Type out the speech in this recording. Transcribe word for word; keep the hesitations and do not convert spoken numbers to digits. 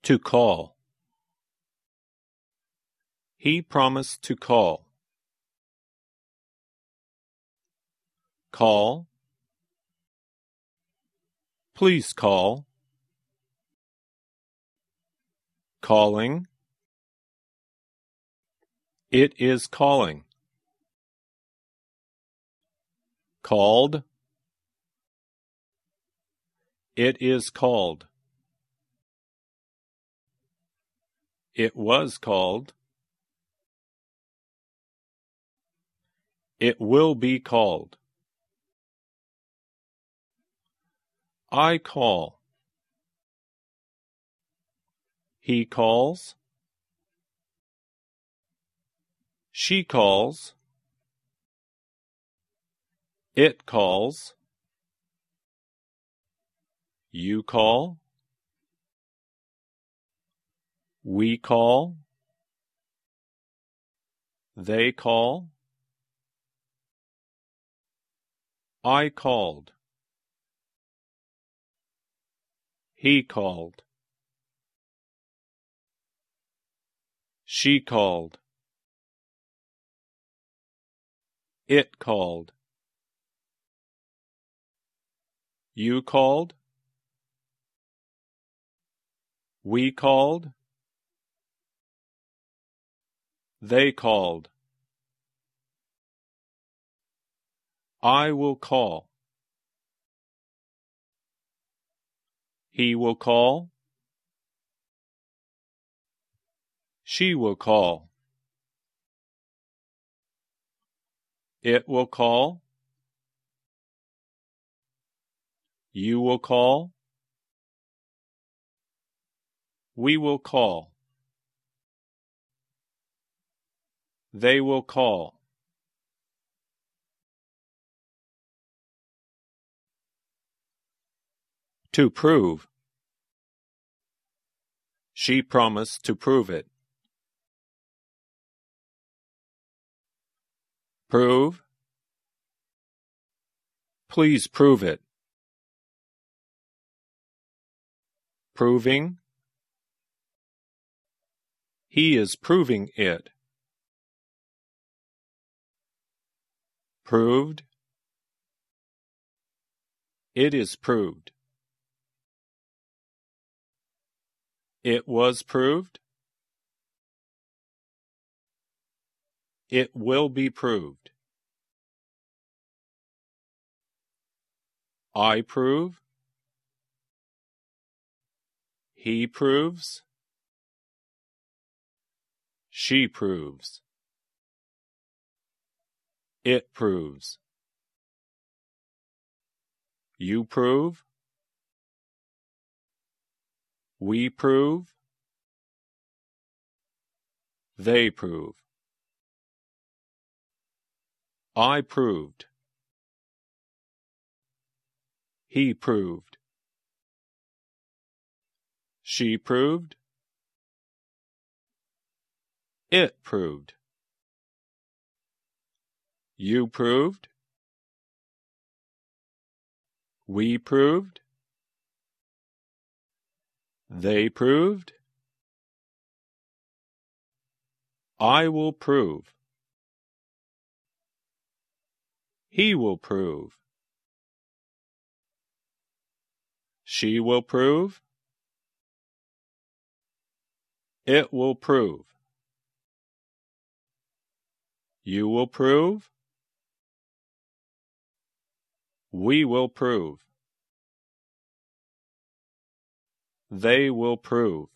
To call. He promised to call. Call. Please call. Calling. It is calling. Called. It is called. It was called. It will be called. I call. He calls. She calls. It calls. You call. We call. They call. I called. He called. She called. It called. You called. We called. They called. I will call. He will call. She will call. It will call. You will call. We will call. They will call. To prove. She promised to prove it. Prove. Please prove it. Proving. He is proving it. Proved. It is proved. It was proved. It will be proved. I prove. He proves. She proves. It proves. You prove. We prove. They prove. I proved. He proved. She proved. It proved. You proved. We proved. They proved. I will prove. He will prove. She will prove. It will prove. You will prove. We will prove. They will prove.